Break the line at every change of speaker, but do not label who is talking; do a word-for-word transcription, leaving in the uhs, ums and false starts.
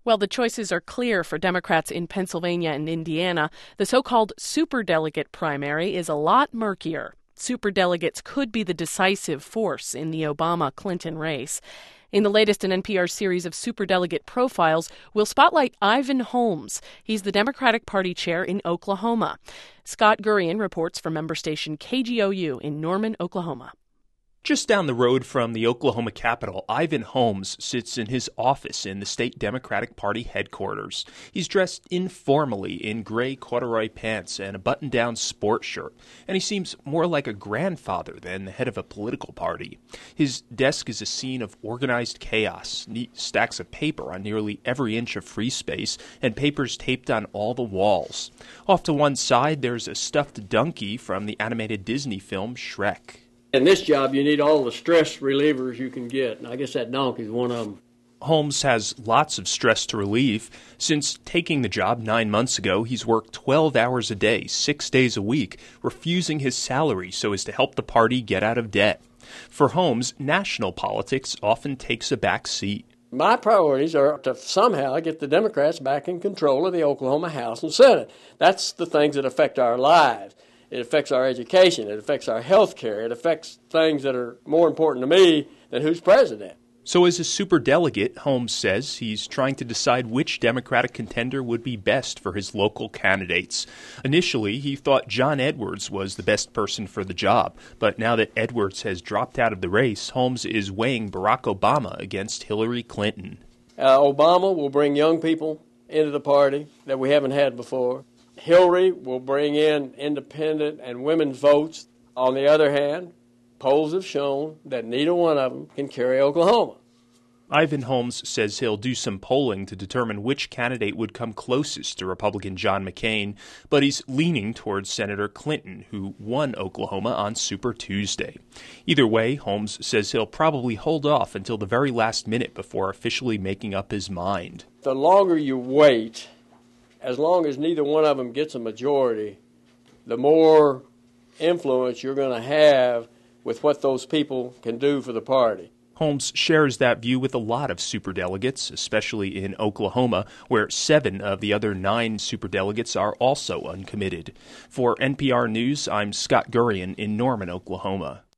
Well, the choices are clear for Democrats in Pennsylvania and Indiana. The so-called superdelegate primary is a lot murkier. Superdelegates could be the decisive force in the Obama-Clinton race. In the latest in N P R's series of superdelegate profiles, we'll spotlight Ivan Holmes. He's the Democratic Party chair in Oklahoma. Scott Gurian reports for member station K G O U in Norman, Oklahoma.
Just down the road from the Oklahoma Capitol, Ivan Holmes sits in his office in the state Democratic Party headquarters. He's dressed informally in gray corduroy pants and a button-down sport shirt, and he seems more like a grandfather than the head of a political party. His desk is a scene of organized chaos, neat stacks of paper on nearly every inch of free space, and papers taped on all the walls. Off to one side, there's a stuffed donkey from the animated Disney film Shrek.
In this job, you need all the stress relievers you can get, and I guess that donkey's one of them.
Holmes has lots of stress to relieve. Since taking the job nine months ago, he's worked twelve hours a day, six days a week, refusing his salary so as to help the party get out of debt. For Holmes, national politics often takes a back seat.
My priorities are to somehow get the Democrats back in control of the Oklahoma House and Senate. That's the things that affect our lives. It affects our education. It affects our health care. It affects things that are more important to me than who's president.
So as a superdelegate, Holmes says he's trying to decide which Democratic contender would be best for his local candidates. Initially, he thought John Edwards was the best person for the job. But now that Edwards has dropped out of the race, Holmes is weighing Barack Obama against Hillary Clinton.
Uh, Obama will bring young people into the party that we haven't had before. Hillary will bring in independent and women's votes. On the other hand, polls have shown that neither one of them can carry Oklahoma.
Ivan Holmes says he'll do some polling to determine which candidate would come closest to Republican John McCain, but he's leaning towards Senator Clinton, who won Oklahoma on Super Tuesday. Either way, Holmes says he'll probably hold off until the very last minute before officially making up his mind.
The longer you wait, as long as neither one of them gets a majority, the more influence you're going to have with what those people can do for the party.
Holmes shares that view with a lot of superdelegates, especially in Oklahoma, where seven of the other nine superdelegates are also uncommitted. For N P R News, I'm Scott Gurian in Norman, Oklahoma.